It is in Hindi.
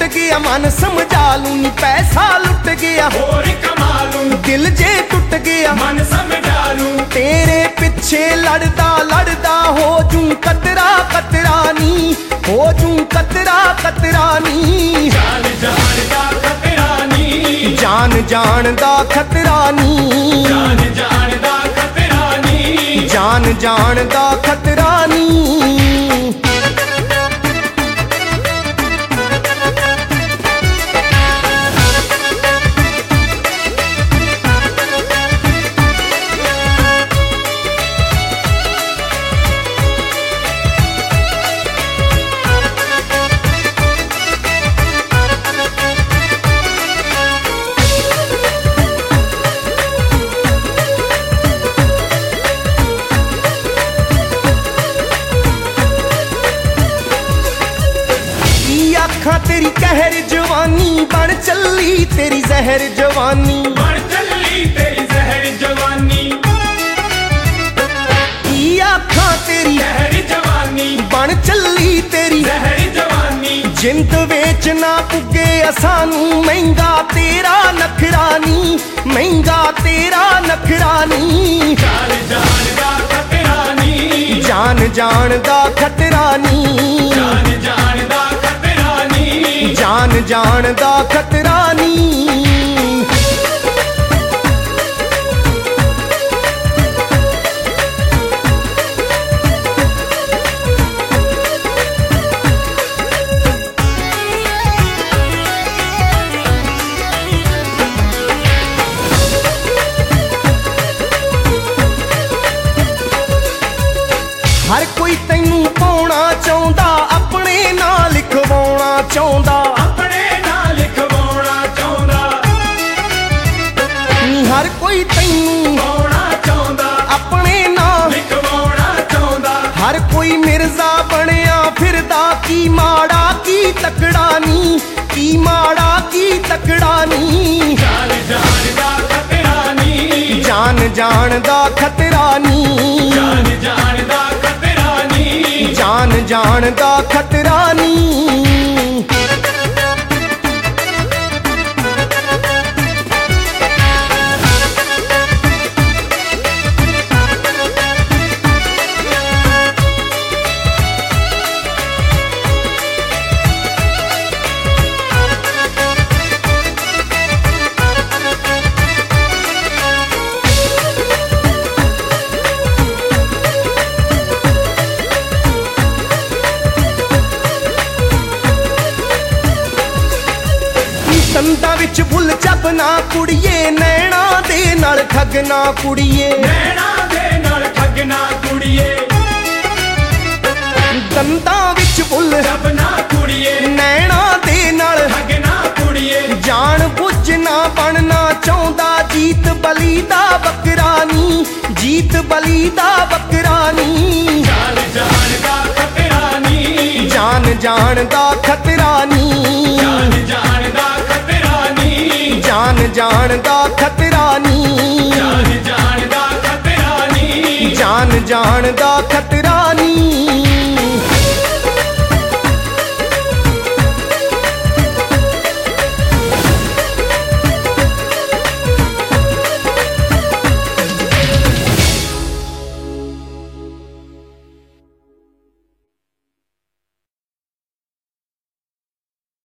गया मन समझा लूं नी पैसा लुट गया होर कमा लूं दिल जे टूट गया मन समझा लूं तेरे पीछे लड़दा लड़दा हो जूं कतरा कतरा नी हो जूं कतरा कतरा नी जान जान दा खतरा नी जान जान दा खतरा नी जान जान दा खतरा नी जान जान दा खतरा नी आखा तेरी कहर जवानी बन चली तेरी जहर जवानी बन चली तेरी जहर जवानी आखा तेरी जहर जवानी बन चली तेरी जहर जवानी जिंद वेच ना पुगे असानू महंगा तेरा नखरानी महंगा तेरा नखरानी जान जान दा खतरा नी जान जान दा खतरा नी जान जान दा खतरा नी जान जान दा खतरा नी हर कोई तैनू पाउणा चाहुंदा अपने नाल लिखवाउणा चाहुंदा अपने नाल लिखवाउणा चाहुंदा हर कोई तैनू पाउणा चाहुंदा अपने नाल लिखवाउणा चाहुंदा हर कोई मिर्जा बनया फिरदा की माड़ा की तकड़ा नी की माड़ा की तकड़ा नी जान जान दा खतरा नी जान जान दा खतरा नी जान जान दा खतरा नी जान जान दा खतरा नी दंदा विच भुल जबना कुड़िए नैना दे नाल ठगना कुड़िए नैना दे नाल ठगना कुड़िए दंदा विच भुल जबना कुड़िए नैना दे नाल ठगना कुड़िए जान बुझ ना बनना चाहुंदा जीत बली दा बकरानी जीत बली दा बकरानी जान जान दा खतरा नी जान जान दा खतरा नी जान जान दा खतरा नी जान जान दा खतरा नी जान जान दा खतरा नी जान जान दा खतरा